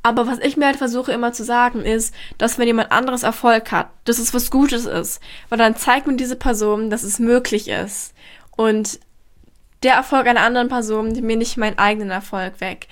Aber was ich mir halt versuche immer zu sagen ist, dass wenn jemand anderes Erfolg hat, dass es was Gutes ist. Weil dann zeigt mir diese Person, dass es möglich ist. Und der Erfolg einer anderen Person nimmt mir nicht meinen eigenen Erfolg weg.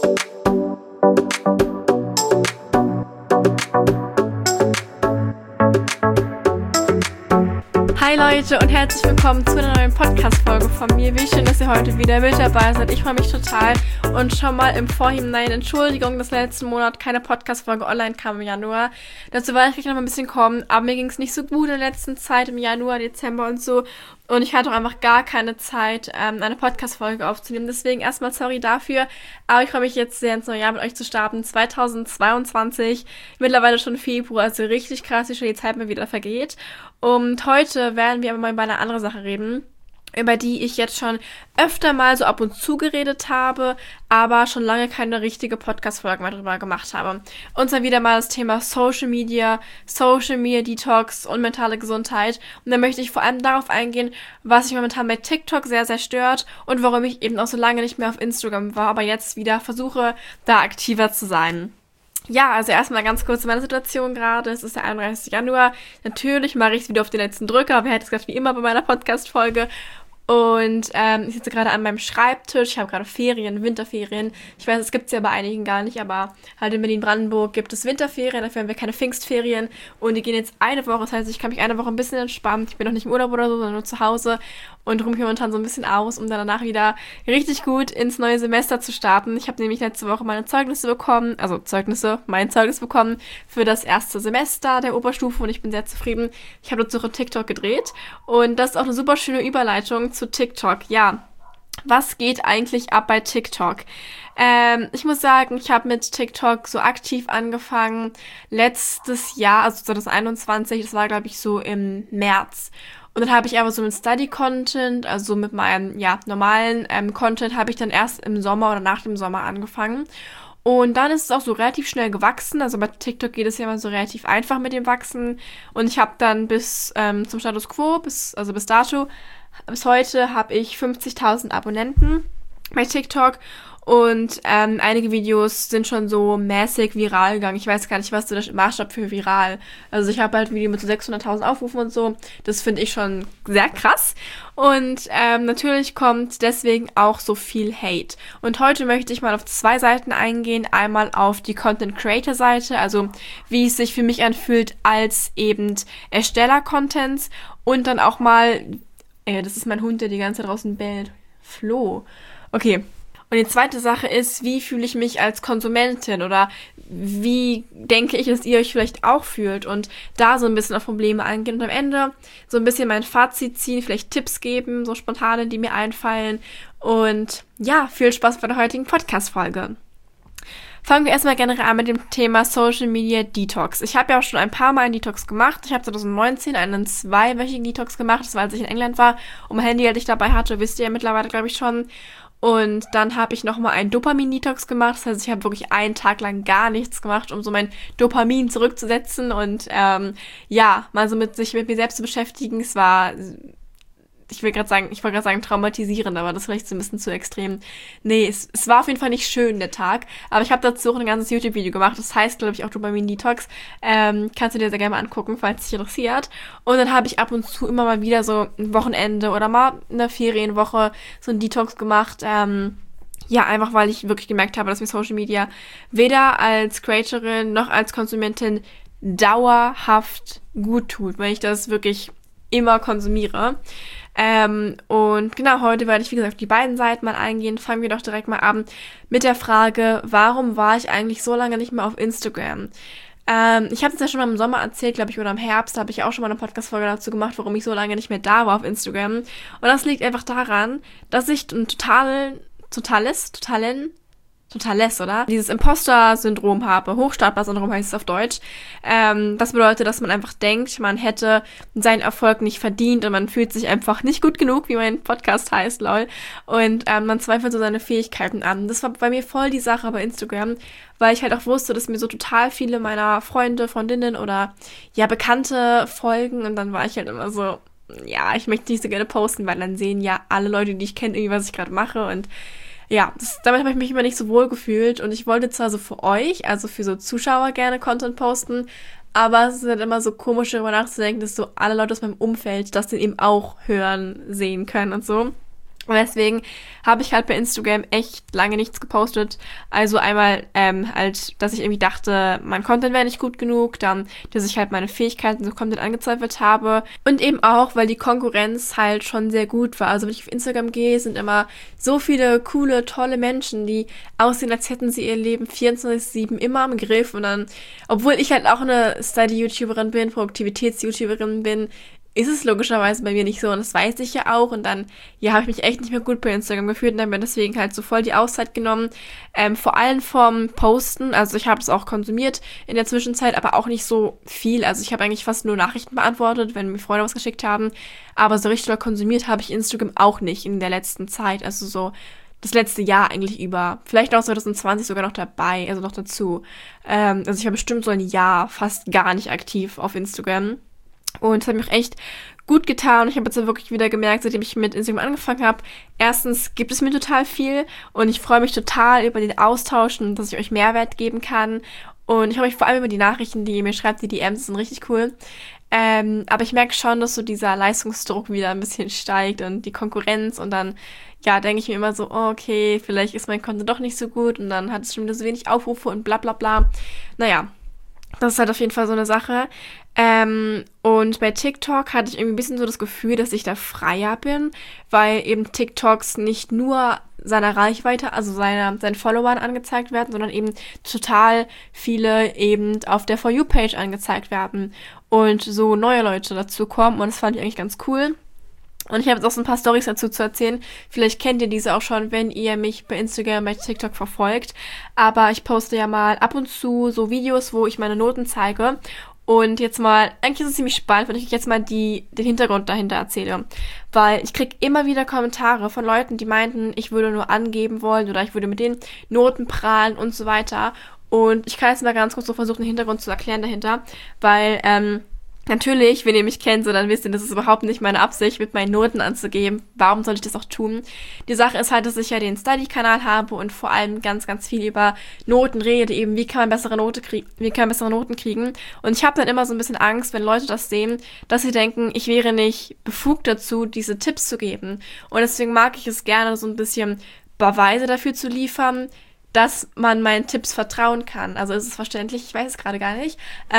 Hi Leute und herzlich willkommen zu einer neuen Podcast-Folge von mir. Wie schön, dass ihr heute wieder mit dabei seid. Ich freue mich total und schon mal im Vorhinein Entschuldigung, dass letzten Monat keine Podcast-Folge online kam im Januar. Dazu werde ich gleich noch mal ein bisschen kommen, aber mir ging es nicht so gut in der letzten Zeit, im Januar, Dezember und so. Und ich hatte auch einfach gar keine Zeit, eine Podcast-Folge aufzunehmen. Deswegen erstmal sorry dafür. Aber ich freue mich jetzt sehr ins neue Jahr mit euch zu starten. 2022, mittlerweile schon Februar, also richtig krass, wie schnell die Zeit mir wieder vergeht. Und heute werden wir aber mal über eine andere Sache reden, über die ich jetzt schon öfter mal so ab und zu geredet habe, aber schon lange keine richtige Podcast-Folge mehr drüber gemacht habe. Und zwar wieder mal das Thema Social Media Detox und mentale Gesundheit. Und da möchte ich vor allem darauf eingehen, was mich momentan bei TikTok sehr, sehr stört und warum ich eben auch so lange nicht mehr auf Instagram war, aber jetzt wieder versuche, da aktiver zu sein. Ja, also erstmal ganz kurz meine Situation gerade. Es ist der 31. Januar. Natürlich mache ich es wieder auf den letzten Drücker, aber hätte es gesagt, wie immer bei meiner Podcast-Folge. Und ich sitze gerade an meinem Schreibtisch. Ich habe gerade Ferien, Winterferien. Ich weiß, es gibt es ja bei einigen gar nicht, aber halt in Berlin-Brandenburg gibt es Winterferien. Dafür haben wir keine Pfingstferien. Und die gehen jetzt eine Woche. Das heißt, ich kann mich eine Woche ein bisschen entspannen. Ich bin noch nicht im Urlaub oder so, sondern nur zu Hause und ruhe mich momentan so ein bisschen aus, um dann danach wieder richtig gut ins neue Semester zu starten. Ich habe nämlich letzte Woche mein Zeugnis bekommen für das erste Semester der Oberstufe und ich bin sehr zufrieden. Ich habe dazu auch TikTok gedreht und das ist auch eine super schöne Überleitung zu TikTok. Ja, was geht eigentlich ab bei TikTok? Ich muss sagen, ich habe mit TikTok so aktiv angefangen letztes Jahr, also 2021, das war glaube ich so im März. Und dann habe ich aber so mit Study-Content, also mit meinem normalen Content, habe ich dann erst im Sommer oder nach dem Sommer angefangen. Und dann ist es auch so relativ schnell gewachsen. Also bei TikTok geht es ja immer so relativ einfach mit dem Wachsen. Und ich habe dann bis zum Status Quo, bis heute habe ich 50.000 Abonnenten bei TikTok. Und einige Videos sind schon so mäßig viral gegangen. Ich weiß gar nicht, was so der Maßstab für viral. Also ich habe halt ein Video mit so 600.000 Aufrufen und so. Das finde ich schon sehr krass. Und natürlich kommt deswegen auch so viel Hate. Und heute möchte ich mal auf 2 Seiten eingehen. Einmal auf die Content-Creator-Seite, also wie es sich für mich anfühlt als eben Ersteller-Contents. Und dann auch mal, das ist mein Hund, der die ganze Zeit draußen bellt. Flo. Okay. Und die zweite Sache ist, wie fühle ich mich als Konsumentin oder wie denke ich, dass ihr euch vielleicht auch fühlt und da so ein bisschen auf Probleme eingehen und am Ende so ein bisschen mein Fazit ziehen, vielleicht Tipps geben, so spontane, die mir einfallen und ja, viel Spaß bei der heutigen Podcast-Folge. Fangen wir erstmal generell an mit dem Thema Social Media Detox. Ich habe ja auch schon ein paar Mal einen Detox gemacht. Ich habe 2019 einen 2-wöchigen Detox gemacht, das war, als ich in England war und mein Handy halt ich dabei hatte, wisst ihr ja mittlerweile, glaube ich, schon. Und dann habe ich nochmal einen Dopamin-Detox gemacht. Das heißt, ich habe wirklich einen Tag lang gar nichts gemacht, um so mein Dopamin zurückzusetzen und mal so mit mir selbst zu beschäftigen. Es war, ich wollte gerade sagen traumatisierend, aber das ist vielleicht so ein bisschen zu extrem. Nee, es war auf jeden Fall nicht schön, der Tag. Aber ich habe dazu auch ein ganzes YouTube-Video gemacht. Das heißt, glaube ich, auch Dopamin-Detox. Kannst du dir sehr gerne mal angucken, falls dich interessiert. Und dann habe ich ab und zu immer mal wieder so ein Wochenende oder mal eine Ferienwoche so ein Detox gemacht. Einfach weil ich wirklich gemerkt habe, dass mir Social Media weder als Creatorin noch als Konsumentin dauerhaft gut tut, weil ich das wirklich immer konsumiere. Und genau, heute werde ich, wie gesagt, auf die beiden Seiten mal eingehen. Fangen wir doch direkt mal an mit der Frage, warum war ich eigentlich so lange nicht mehr auf Instagram? Ich habe es ja schon mal im Sommer erzählt, glaube ich, oder im Herbst, da habe ich auch schon mal eine Podcast-Folge dazu gemacht, warum ich so lange nicht mehr da war auf Instagram. Und das liegt einfach daran, dass ich ein totales, oder? Dieses Imposter-Syndrom habe. Hochstapler-Syndrom heißt es auf Deutsch. Das bedeutet, dass man einfach denkt, man hätte seinen Erfolg nicht verdient und man fühlt sich einfach nicht gut genug, wie mein Podcast heißt, lol. Und man zweifelt so seine Fähigkeiten an. Das war bei mir voll die Sache bei Instagram, weil ich halt auch wusste, dass mir so total viele meiner Freunde, Freundinnen oder Bekannte folgen und dann war ich halt immer so, ich möchte nicht so gerne posten, weil dann sehen ja alle Leute, die ich kenne, irgendwie, was ich gerade mache und ja, damit habe ich mich immer nicht so wohl gefühlt und ich wollte zwar so für euch, also für so Zuschauer gerne Content posten, aber es ist halt immer so komisch, darüber nachzudenken, dass so alle Leute aus meinem Umfeld das dann eben auch hören, sehen können und so. Und deswegen habe ich halt bei Instagram echt lange nichts gepostet. Also einmal halt, dass ich irgendwie dachte, mein Content wäre nicht gut genug, dann, dass ich halt meine Fähigkeiten so Content angezweifelt habe und eben auch, weil die Konkurrenz halt schon sehr gut war. Also wenn ich auf Instagram gehe, sind immer so viele coole, tolle Menschen, die aussehen, als hätten sie ihr Leben 24/7 immer im Griff und dann, obwohl ich halt auch eine Study-YouTuberin bin, Produktivitäts-YouTuberin bin, ist es logischerweise bei mir nicht so und das weiß ich ja auch und dann, ja, habe ich mich echt nicht mehr gut bei Instagram gefühlt und habe mir deswegen halt so voll die Auszeit genommen, vor allem vom Posten, also ich habe es auch konsumiert in der Zwischenzeit, aber auch nicht so viel, also ich habe eigentlich fast nur Nachrichten beantwortet, wenn mir Freunde was geschickt haben, aber so richtig doll konsumiert habe ich Instagram auch nicht in der letzten Zeit, also so das letzte Jahr eigentlich über, vielleicht auch 2020 sogar noch dabei, also noch dazu, also ich war bestimmt so ein Jahr fast gar nicht aktiv auf Instagram. Und es hat mir auch echt gut getan. Ich habe jetzt wirklich wieder gemerkt, seitdem ich mit Instagram angefangen habe, erstens gibt es mir total viel und ich freue mich total über den Austausch und dass ich euch Mehrwert geben kann. Und ich freue mich vor allem über die Nachrichten, die ihr mir schreibt, die DMs sind richtig cool. Aber ich merke schon, dass so dieser Leistungsdruck wieder ein bisschen steigt und die Konkurrenz und dann, ja, denke ich mir immer so, oh, okay, vielleicht ist mein Content doch nicht so gut und dann hat es schon wieder so wenig Aufrufe und bla bla bla. Naja, das ist halt auf jeden Fall so eine Sache. Und bei TikTok hatte ich irgendwie ein bisschen so das Gefühl, dass ich da freier bin, weil eben TikToks nicht nur seiner Reichweite, also seinen Followern angezeigt werden, sondern eben total viele eben auf der For You-Page angezeigt werden und so neue Leute dazu kommen und das fand ich eigentlich ganz cool. Und ich habe jetzt auch so ein paar Storys dazu zu erzählen. Vielleicht kennt ihr diese auch schon, wenn ihr mich bei Instagram, bei TikTok verfolgt. Aber ich poste ja mal ab und zu so Videos, wo ich meine Noten zeige. Und jetzt mal, eigentlich ist es ziemlich spannend, wenn ich euch jetzt mal den Hintergrund dahinter erzähle. Weil ich krieg immer wieder Kommentare von Leuten, die meinten, ich würde nur angeben wollen oder ich würde mit den Noten prahlen und so weiter. Und ich kann jetzt mal ganz kurz so versuchen, den Hintergrund zu erklären dahinter. Weil, natürlich, wenn ihr mich kennt, so dann wisst ihr, das ist überhaupt nicht meine Absicht, mit meinen Noten anzugeben. Warum soll ich das auch tun? Die Sache ist halt, dass ich ja den Study-Kanal habe und vor allem ganz, ganz viel über Noten rede, eben wie kann man bessere Noten kriegen. Und ich habe dann immer so ein bisschen Angst, wenn Leute das sehen, dass sie denken, ich wäre nicht befugt dazu, diese Tipps zu geben. Und deswegen mag ich es gerne, so ein bisschen Beweise dafür zu liefern, dass man meinen Tipps vertrauen kann. Also ist es verständlich, ich weiß es gerade gar nicht.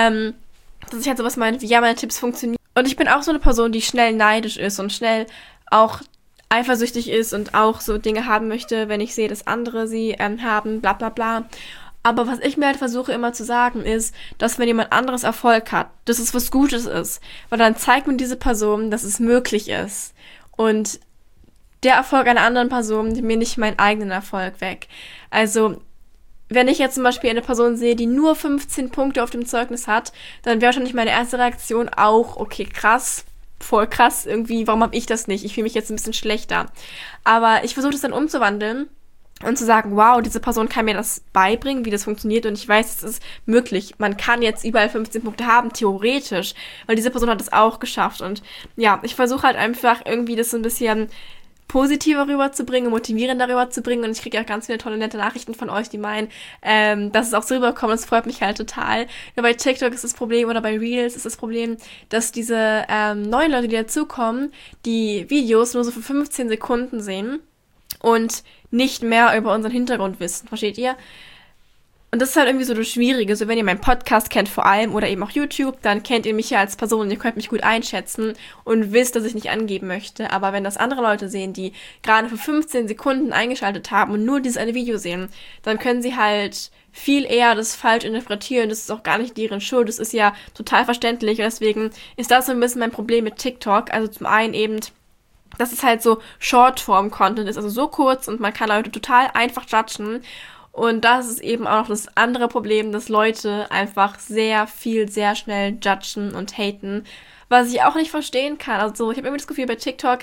Dass ich halt sowas meine, wie ja, meine Tipps funktionieren. Und ich bin auch so eine Person, die schnell neidisch ist und schnell auch eifersüchtig ist und auch so Dinge haben möchte, wenn ich sehe, dass andere sie haben, bla bla bla. Aber was ich mir halt versuche immer zu sagen ist, dass wenn jemand anderes Erfolg hat, dass es was Gutes ist. Weil dann zeigt mir diese Person, dass es möglich ist. Und der Erfolg einer anderen Person nimmt mir nicht meinen eigenen Erfolg weg. Also wenn ich jetzt zum Beispiel eine Person sehe, die nur 15 Punkte auf dem Zeugnis hat, dann wäre wahrscheinlich meine erste Reaktion auch, okay, krass, voll krass, irgendwie, warum habe ich das nicht? Ich fühle mich jetzt ein bisschen schlechter. Aber ich versuche das dann umzuwandeln und zu sagen, wow, diese Person kann mir das beibringen, wie das funktioniert und ich weiß, es ist möglich. Man kann jetzt überall 15 Punkte haben, theoretisch, weil diese Person hat es auch geschafft und ja, ich versuche halt einfach irgendwie das so ein bisschen positiver rüberzubringen, motivierender rüberzubringen und ich kriege auch ganz viele tolle, nette Nachrichten von euch, die meinen, dass es auch so rüberkommt, das freut mich halt total. Nur bei TikTok ist das Problem oder bei Reels ist das Problem, dass diese neuen Leute, die dazukommen, die Videos nur so für 15 Sekunden sehen und nicht mehr über unseren Hintergrund wissen, versteht ihr? Und das ist halt irgendwie so das Schwierige. So, wenn ihr meinen Podcast kennt vor allem oder eben auch YouTube, dann kennt ihr mich ja als Person. Ihr könnt mich gut einschätzen und wisst, dass ich nicht angeben möchte. Aber wenn das andere Leute sehen, die gerade für 15 Sekunden eingeschaltet haben und nur dieses eine Video sehen, dann können sie halt viel eher das falsch interpretieren. Das ist auch gar nicht deren Schuld. Das ist ja total verständlich. Und deswegen ist das so ein bisschen mein Problem mit TikTok. Also zum einen eben, dass es halt so Shortform-Content ist, also so kurz und man kann Leute total einfach judgen. Und das ist eben auch noch das andere Problem, dass Leute einfach sehr viel, sehr schnell judgen und haten, was ich auch nicht verstehen kann. Also ich habe irgendwie das Gefühl bei TikTok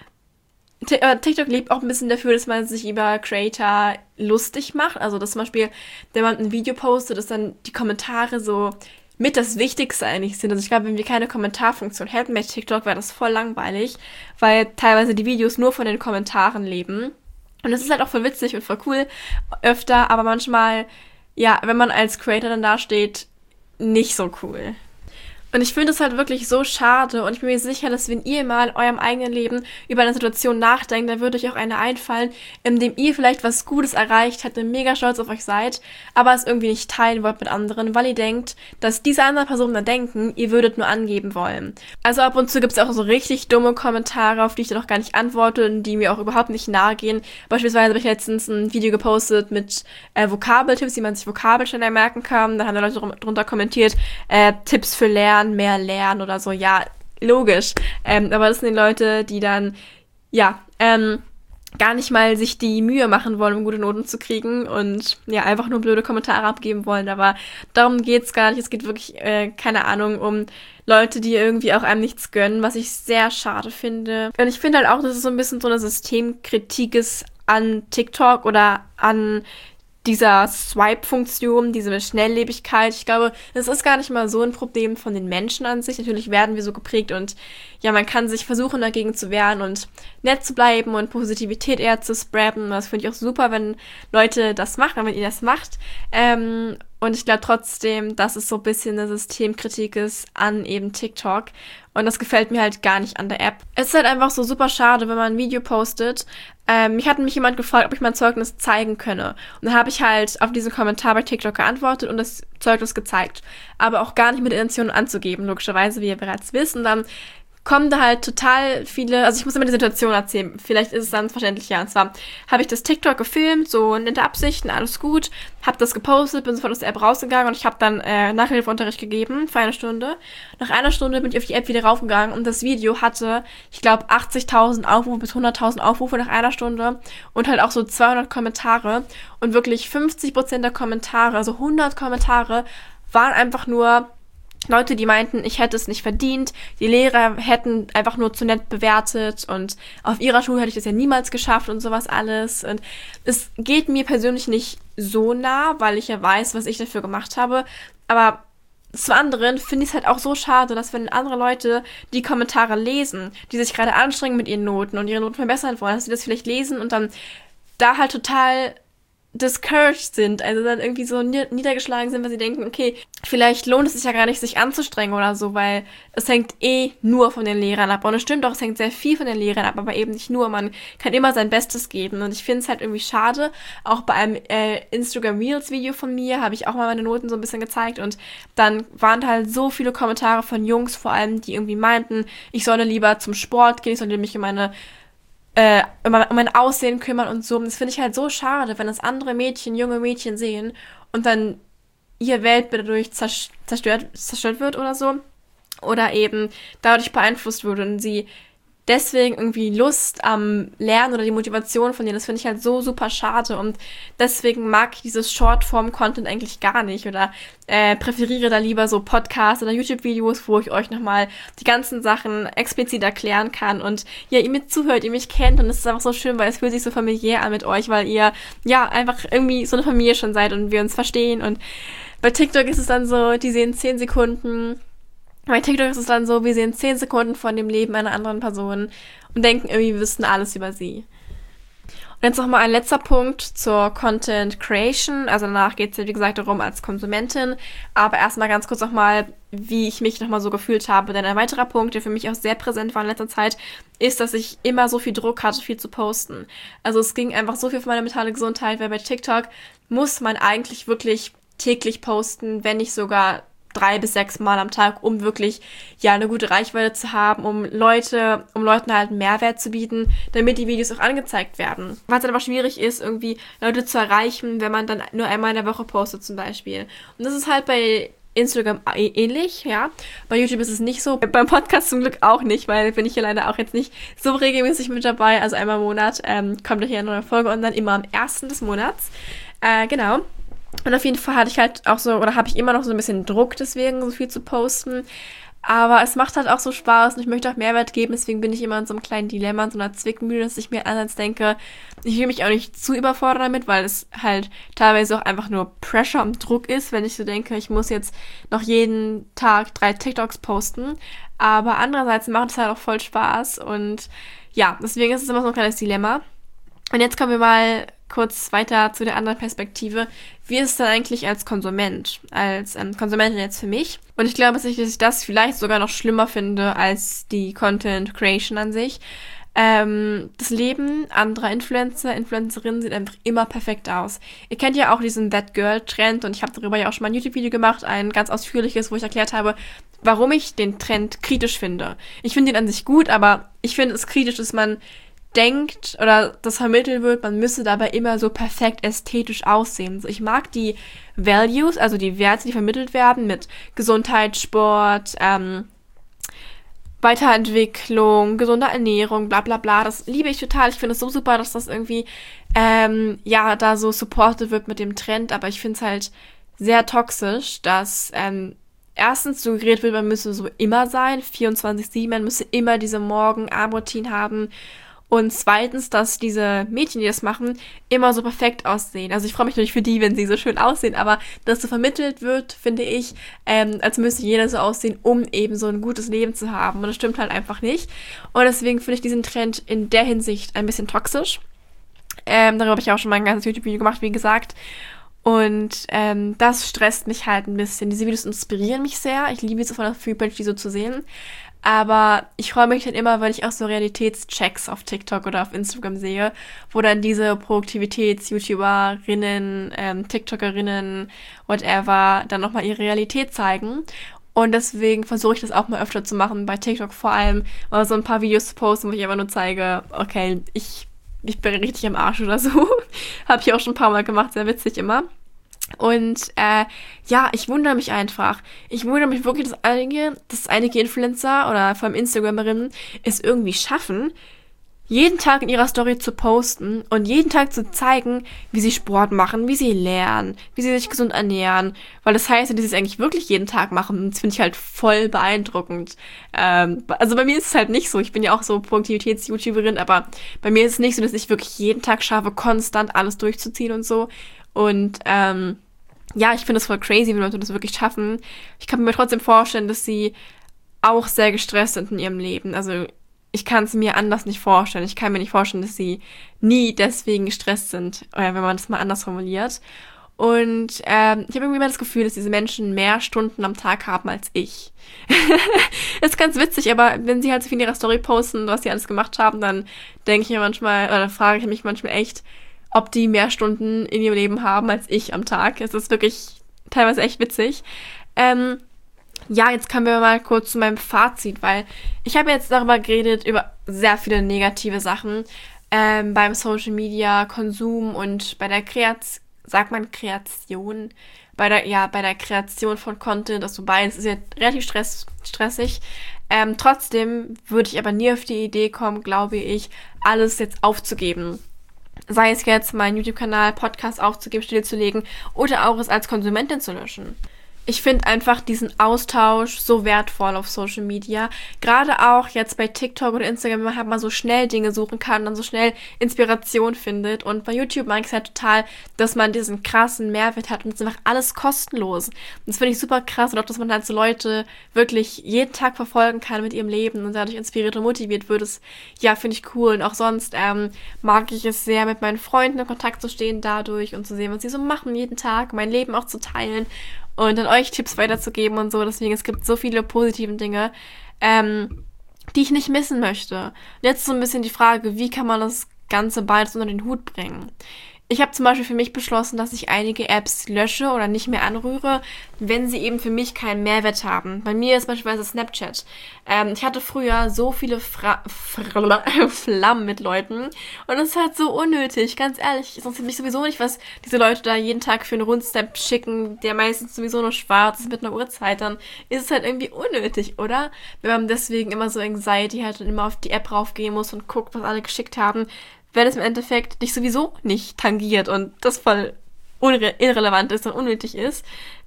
lebt auch ein bisschen dafür, dass man sich über Creator lustig macht. Also dass zum Beispiel, wenn man ein Video postet, dass dann die Kommentare so mit das Wichtigste eigentlich sind. Also ich glaube, wenn wir keine Kommentarfunktion hätten bei TikTok, wäre das voll langweilig, weil teilweise die Videos nur von den Kommentaren leben. Und es ist halt auch voll witzig und voll cool öfter, aber manchmal, ja, wenn man als Creator dann dasteht, nicht so cool. Und ich finde es halt wirklich so schade und ich bin mir sicher, dass wenn ihr mal in eurem eigenen Leben über eine Situation nachdenkt, dann würde euch auch eine einfallen, in dem ihr vielleicht was Gutes erreicht habt und mega stolz auf euch seid, aber es irgendwie nicht teilen wollt mit anderen, weil ihr denkt, dass diese anderen Personen dann denken, ihr würdet nur angeben wollen. Also ab und zu gibt es auch so richtig dumme Kommentare, auf die ich dann auch gar nicht antworte und die mir auch überhaupt nicht nahe gehen. Beispielsweise habe ich letztens ein Video gepostet mit Vokabeltipps, wie man sich Vokabeln schneller merken kann. Da haben Leute drunter kommentiert, Tipps für Lernen, mehr lernen oder so. Ja, logisch. Aber das sind die Leute, die dann, ja, gar nicht mal sich die Mühe machen wollen, um gute Noten zu kriegen und ja, einfach nur blöde Kommentare abgeben wollen. Aber darum geht's gar nicht. Es geht wirklich, keine Ahnung, um Leute, die irgendwie auch einem nichts gönnen, was ich sehr schade finde. Und ich finde halt auch, dass es so ein bisschen so eine Systemkritik ist an TikTok oder an dieser Swipe-Funktion, diese Schnelllebigkeit. Ich glaube, das ist gar nicht mal so ein Problem von den Menschen an sich. Natürlich werden wir so geprägt und ja, man kann sich versuchen, dagegen zu wehren und nett zu bleiben und Positivität eher zu spreaden. Das finde ich auch super, wenn Leute das machen, wenn ihr das macht. Und ich glaube trotzdem, dass es so ein bisschen eine Systemkritik ist an eben TikTok. Und das gefällt mir halt gar nicht an der App. Es ist halt einfach so super schade, wenn man ein Video postet. Mich hat mich jemand gefragt, ob ich mein Zeugnis zeigen könne. Und dann habe ich halt auf diesen Kommentar bei TikTok geantwortet und das Zeugnis gezeigt. Aber auch gar nicht mit der Intention anzugeben, logischerweise, wie ihr bereits wisst. Und dann kommen da halt total viele, also ich muss immer die Situation erzählen, vielleicht ist es dann verständlicher. Und zwar habe ich das TikTok gefilmt, so nette Absichten, alles gut, habe das gepostet, bin sofort aus der App rausgegangen und ich habe dann Nachhilfeunterricht gegeben für 1 Stunde. Nach 1 Stunde bin ich auf die App wieder raufgegangen und das Video hatte, ich glaube, 80.000 Aufrufe bis 100.000 Aufrufe nach 1 Stunde und halt auch so 200 Kommentare und wirklich 50% der Kommentare, also 100 Kommentare, waren einfach nur Leute, die meinten, ich hätte es nicht verdient, die Lehrer hätten einfach nur zu nett bewertet und auf ihrer Schule hätte ich das ja niemals geschafft und sowas alles. Und es geht mir persönlich nicht so nah, weil ich ja weiß, was ich dafür gemacht habe. Aber zu anderen finde ich es halt auch so schade, dass wenn andere Leute die Kommentare lesen, die sich gerade anstrengen mit ihren Noten und ihre Noten verbessern wollen, dass sie das vielleicht lesen und dann da halt total discouraged sind, also dann irgendwie so niedergeschlagen sind, weil sie denken, okay, vielleicht lohnt es sich ja gar nicht, sich anzustrengen oder so, weil es hängt nur von den Lehrern ab. Und es stimmt auch, es hängt sehr viel von den Lehrern ab, aber eben nicht nur. Man kann immer sein Bestes geben. Und ich finde es halt irgendwie schade. Auch bei einem Instagram Reels Video von mir habe ich auch mal meine Noten so ein bisschen gezeigt und dann waren halt so viele Kommentare von Jungs vor allem, die irgendwie meinten, ich solle lieber zum Sport gehen, ich sollte mich um mein Aussehen kümmern und so. Und das finde ich halt so schade, wenn das andere Mädchen, junge Mädchen sehen und dann ihr Weltbild dadurch zerstört wird oder so. Oder eben dadurch beeinflusst wird und sie deswegen irgendwie Lust am Lernen oder die Motivation von denen, das finde ich halt so super schade und deswegen mag ich dieses Shortform-Content eigentlich gar nicht oder präferiere da lieber so Podcasts oder YouTube-Videos, wo ich euch nochmal die ganzen Sachen explizit erklären kann und ja, ihr mir zuhört, ihr mich kennt und es ist einfach so schön, weil es fühlt sich so familiär an mit euch, weil ihr ja einfach irgendwie so eine Familie schon seid und wir uns verstehen und bei TikTok ist es dann so, die sehen 10 Sekunden. Bei TikTok ist es dann so, wir sehen 10 Sekunden von dem Leben einer anderen Person und denken irgendwie, wir wüssten alles über sie. Und jetzt nochmal ein letzter Punkt zur Content Creation. Also danach geht es ja, wie gesagt, darum als Konsumentin. Aber erstmal ganz kurz nochmal, wie ich mich nochmal so gefühlt habe. Denn ein weiterer Punkt, der für mich auch sehr präsent war in letzter Zeit, ist, dass ich immer so viel Druck hatte, viel zu posten. Also es ging einfach so viel für meine mentale Gesundheit, weil bei TikTok muss man eigentlich wirklich täglich posten, wenn nicht sogar 3 bis 6 Mal am Tag, um wirklich ja eine gute Reichweite zu haben, um Leuten halt einen Mehrwert zu bieten, damit die Videos auch angezeigt werden. Was dann aber schwierig ist, irgendwie Leute zu erreichen, wenn man dann nur einmal in der Woche postet zum Beispiel. Und das ist halt bei Instagram ähnlich, ja. Bei YouTube ist es nicht so. Beim Podcast zum Glück auch nicht, weil bin ich hier leider auch jetzt nicht so regelmäßig mit dabei. Also einmal im Monat kommt hier eine neue Folge und dann immer am 1. des Monats. Genau. Und auf jeden Fall hatte ich halt auch so, oder habe ich immer noch so ein bisschen Druck deswegen, so viel zu posten. Aber es macht halt auch so Spaß und ich möchte auch Mehrwert geben, deswegen bin ich immer in so einem kleinen Dilemma, in so einer Zwickmühle, dass ich mir einerseits denke, ich will mich auch nicht zu überfordern damit, weil es halt teilweise auch einfach nur Pressure und Druck ist, wenn ich so denke, ich muss jetzt noch jeden Tag 3 TikToks posten. Aber andererseits macht es halt auch voll Spaß und ja, deswegen ist es immer so ein kleines Dilemma. Und jetzt kommen wir mal kurz weiter zu der anderen Perspektive. Wie ist es denn eigentlich als Konsument, als Konsumentin jetzt für mich? Und ich glaube, dass ich das vielleicht sogar noch schlimmer finde als die Content Creation an sich. Das Leben anderer Influencerinnen sieht einfach immer perfekt aus. Ihr kennt ja auch diesen That Girl-Trend und ich habe darüber ja auch schon mal ein YouTube-Video gemacht, ein ganz ausführliches, wo ich erklärt habe, warum ich den Trend kritisch finde. Ich finde ihn an sich gut, aber ich finde es kritisch, dass man denkt oder das vermittelt wird, man müsse dabei immer so perfekt ästhetisch aussehen. Also ich mag die Values, also die Werte, die vermittelt werden mit Gesundheit, Sport, Weiterentwicklung, gesunde Ernährung, bla bla bla. Das liebe ich total. Ich finde es so super, dass das irgendwie da so supported wird mit dem Trend, aber ich finde es halt sehr toxisch, dass erstens suggeriert wird, man müsse so immer sein, 24/7, man müsse immer diese Morgen-Abend-Routine haben. Und zweitens, dass diese Mädchen, die das machen, immer so perfekt aussehen. Also ich freue mich natürlich für die, wenn sie so schön aussehen, aber dass so vermittelt wird, finde ich, als müsste jeder so aussehen, um eben so ein gutes Leben zu haben. Und das stimmt halt einfach nicht. Und deswegen finde ich diesen Trend in der Hinsicht ein bisschen toxisch. Darüber habe ich auch schon mal ein ganzes YouTube-Video gemacht, wie gesagt. Und das stresst mich halt ein bisschen. Diese Videos inspirieren mich sehr. Ich liebe es von der Frequency so zu sehen. Aber ich freue mich halt immer, wenn ich auch so Realitätschecks auf TikTok oder auf Instagram sehe, wo dann diese Produktivitäts-YouTuberinnen, TikTokerinnen, whatever, dann nochmal ihre Realität zeigen. Und deswegen versuche ich das auch mal öfter zu machen, bei TikTok vor allem, mal so ein paar Videos zu posten, wo ich einfach nur zeige, okay, ich bin richtig am Arsch oder so. Habe ich auch schon ein paar Mal gemacht, sehr witzig immer. Und ich wundere mich einfach. Ich wundere mich wirklich, dass einige Influencer oder vor allem Instagramerinnen es irgendwie schaffen, jeden Tag in ihrer Story zu posten und jeden Tag zu zeigen, wie sie Sport machen, wie sie lernen, wie sie sich gesund ernähren. Weil das heißt, dass sie es eigentlich wirklich jeden Tag machen. Das finde ich halt voll beeindruckend. Also bei mir ist es halt nicht so. Ich bin ja auch so Produktivitäts-YouTuberin, aber bei mir ist es nicht so, dass ich wirklich jeden Tag schaffe, konstant alles durchzuziehen und so. Und ich finde es voll crazy, wenn Leute das wirklich schaffen. Ich kann mir trotzdem vorstellen, dass sie auch sehr gestresst sind in ihrem Leben. Also ich kann es mir anders nicht vorstellen. Ich kann mir nicht vorstellen, dass sie nie deswegen gestresst sind, wenn man das mal anders formuliert. Und ich habe irgendwie immer das Gefühl, dass diese Menschen mehr Stunden am Tag haben als ich. Das ist ganz witzig, aber wenn sie halt so viel in ihrer Story posten, was sie alles gemacht haben, dann denke ich mir manchmal, oder frage ich mich manchmal echt, ob die mehr Stunden in ihrem Leben haben als ich am Tag. Es ist wirklich teilweise echt witzig. Jetzt kommen wir mal kurz zu meinem Fazit, weil ich habe jetzt darüber geredet, über sehr viele negative Sachen beim Social Media Konsum und bei der Kreation, bei der Kreation von Content, also beides ist ja relativ stressig. Trotzdem würde ich aber nie auf die Idee kommen, glaube ich, alles jetzt aufzugeben. Sei es jetzt meinen YouTube-Kanal, Podcast aufzugeben, stillzulegen oder auch es als Konsumentin zu löschen. Ich finde einfach diesen Austausch so wertvoll auf Social Media. Gerade auch jetzt bei TikTok oder Instagram, wenn man halt mal so schnell Dinge suchen kann und dann so schnell Inspiration findet. Und bei YouTube mag ich es halt total, dass man diesen krassen Mehrwert hat und es ist einfach alles kostenlos. Und das finde ich super krass und auch, dass man halt so Leute wirklich jeden Tag verfolgen kann mit ihrem Leben und dadurch inspiriert und motiviert wird. Das, finde ich cool. Und auch sonst mag ich es sehr, mit meinen Freunden in Kontakt zu stehen dadurch und zu sehen, was sie so machen jeden Tag, mein Leben auch zu teilen. Und dann euch Tipps weiterzugeben und so. Deswegen, es gibt so viele positive Dinge, die ich nicht missen möchte. Und jetzt so ein bisschen die Frage, wie kann man das Ganze beides unter den Hut bringen? Ich habe zum Beispiel für mich beschlossen, dass ich einige Apps lösche oder nicht mehr anrühre, wenn sie eben für mich keinen Mehrwert haben. Bei mir ist beispielsweise Snapchat. Ich hatte früher so viele Flammen mit Leuten und das ist halt so unnötig, ganz ehrlich. Es interessiert mich sowieso nicht, was diese Leute da jeden Tag für einen Rundsnap schicken, der meistens sowieso nur schwarz ist mit einer Uhrzeit. Dann ist es halt irgendwie unnötig, oder? Wenn man deswegen immer so Anxiety hat und immer auf die App raufgehen muss und guckt, was alle geschickt haben, wenn es im Endeffekt dich sowieso nicht tangiert und das voll irrelevant ist und unnötig ist.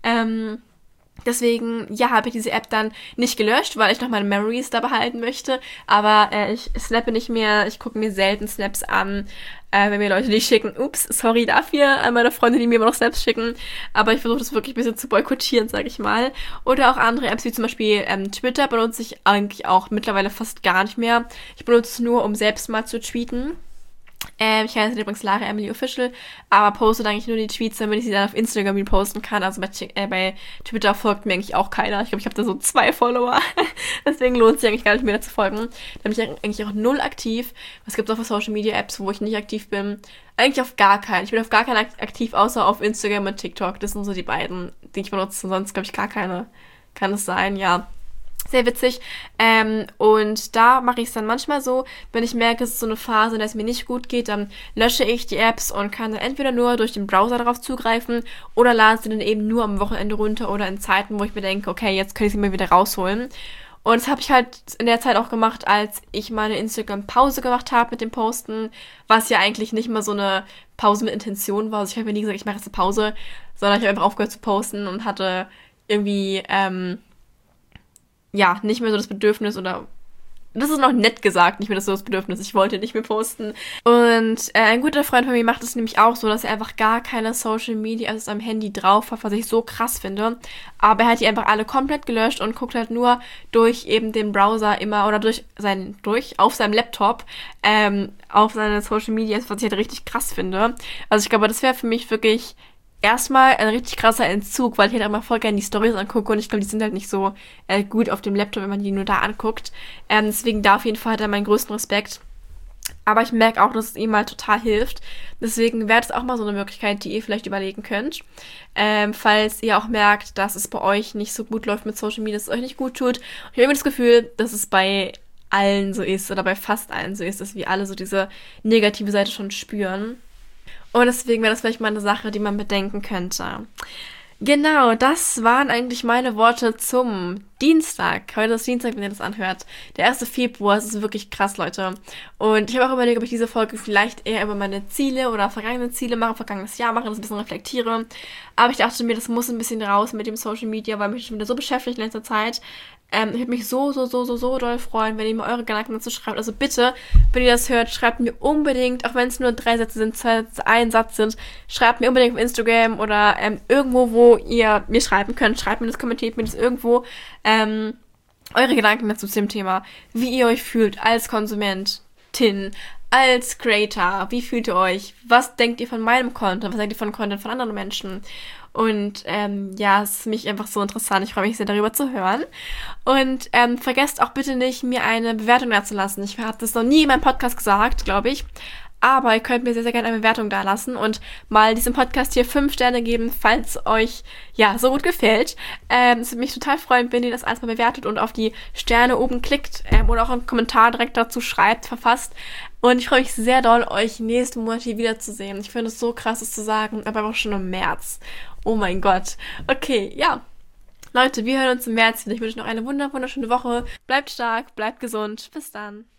Deswegen, habe ich diese App dann nicht gelöscht, weil ich noch meine Memories da behalten möchte. Aber ich snappe nicht mehr, ich gucke mir selten Snaps an, wenn mir Leute die schicken. Ups, sorry dafür an meine Freunde, die mir immer noch Snaps schicken. Aber ich versuche das wirklich ein bisschen zu boykottieren, sage ich mal. Oder auch andere Apps, wie zum Beispiel Twitter, benutze ich eigentlich auch mittlerweile fast gar nicht mehr. Ich benutze es nur, um selbst mal zu tweeten. Ich heiße übrigens Lara Emily Official, aber poste eigentlich nur die Tweets, damit ich sie dann auf Instagram reposten kann. Also bei Twitter folgt mir eigentlich auch keiner. Ich glaube, ich habe da so 2 Follower. Deswegen lohnt es sich eigentlich gar nicht mehr, da zu folgen. Da bin ich eigentlich auch null aktiv. Was gibt es auch für Social Media Apps, wo ich nicht aktiv bin? Eigentlich auf gar keinen. Ich bin auf gar keinen aktiv, außer auf Instagram und TikTok. Das sind so die beiden, die ich benutze. Sonst glaube ich gar keine. Kann es sein, ja. Sehr witzig. Und da mache ich es dann manchmal so, wenn ich merke, es ist so eine Phase, in der es mir nicht gut geht, dann lösche ich die Apps und kann dann entweder nur durch den Browser darauf zugreifen oder lade sie dann eben nur am Wochenende runter oder in Zeiten, wo ich mir denke, okay, jetzt kann ich sie mir wieder rausholen. Und das habe ich halt in der Zeit auch gemacht, als ich meine Instagram-Pause gemacht habe mit dem Posten, was ja eigentlich nicht mal so eine Pause mit Intention war. Also ich habe mir nie gesagt, ich mache jetzt eine Pause, sondern ich habe einfach aufgehört zu posten und hatte irgendwie, ja, nicht mehr so das Bedürfnis oder das ist noch nett gesagt, nicht mehr so das Bedürfnis. Ich wollte nicht mehr posten. Und ein guter Freund von mir macht es nämlich auch so, dass er einfach gar keine Social Media also am Handy drauf hat, was ich so krass finde. Aber er hat die einfach alle komplett gelöscht und guckt halt nur durch eben den Browser immer oder auf seinem Laptop auf seine Social Media, was ich halt richtig krass finde. Also ich glaube, das wäre für mich wirklich erstmal ein richtig krasser Entzug, weil ich halt immer voll gerne die Storys angucke und ich glaube, die sind halt nicht so gut auf dem Laptop, wenn man die nur da anguckt. Deswegen da auf jeden Fall hat er meinen größten Respekt. Aber ich merke auch, dass es ihm mal total hilft. Deswegen wäre das auch mal so eine Möglichkeit, die ihr vielleicht überlegen könnt. Falls ihr auch merkt, dass es bei euch nicht so gut läuft mit Social Media, dass es euch nicht gut tut. Und ich habe immer das Gefühl, dass es bei allen so ist oder bei fast allen so ist, dass wir alle so diese negative Seite schon spüren. Und deswegen wäre das vielleicht mal eine Sache, die man bedenken könnte. Genau, das waren eigentlich meine Worte zum Dienstag. Heute ist Dienstag, wenn ihr das anhört. Der 1. Februar, es ist wirklich krass, Leute. Und ich habe auch überlegt, ob ich diese Folge vielleicht eher über meine Ziele oder vergangene Ziele mache, vergangenes Jahr mache, das ein bisschen reflektiere. Aber ich dachte mir, das muss ein bisschen raus mit dem Social Media, weil mich schon wieder so beschäftigt in letzter Zeit. Ich würde mich so doll freuen, wenn ihr mir eure Gedanken dazu schreibt. Also bitte, wenn ihr das hört, schreibt mir unbedingt, auch wenn es nur 3 Sätze sind, 2 Sätze, 1 Satz sind, schreibt mir unbedingt auf Instagram oder irgendwo, wo ihr mir schreiben könnt. Schreibt mir das, kommentiert mir das irgendwo. Eure Gedanken dazu zum Thema, wie ihr euch fühlt als Konsumentin, als Creator. Wie fühlt ihr euch? Was denkt ihr von meinem Content? Was denkt ihr von Content von anderen Menschen? Und ja, es ist für mich einfach so interessant. Ich freue mich sehr, darüber zu hören. Und vergesst auch bitte nicht, mir eine Bewertung dazulassen. Ich habe das noch nie in meinem Podcast gesagt, glaube ich. Aber ihr könnt mir sehr, sehr gerne eine Bewertung da lassen und mal diesem Podcast hier 5 Sterne geben, falls es euch ja so gut gefällt. Es würde mich total freuen, wenn ihr das alles mal bewertet und auf die Sterne oben klickt oder auch einen Kommentar direkt dazu schreibt, verfasst. Und ich freue mich sehr doll, euch nächsten Monat hier wiederzusehen. Ich finde es so krass, das zu sagen, aber auch schon im März. Oh mein Gott. Okay, ja. Leute, wir hören uns im März wieder. Ich wünsche euch noch eine wunderschöne Woche. Bleibt stark, bleibt gesund. Bis dann.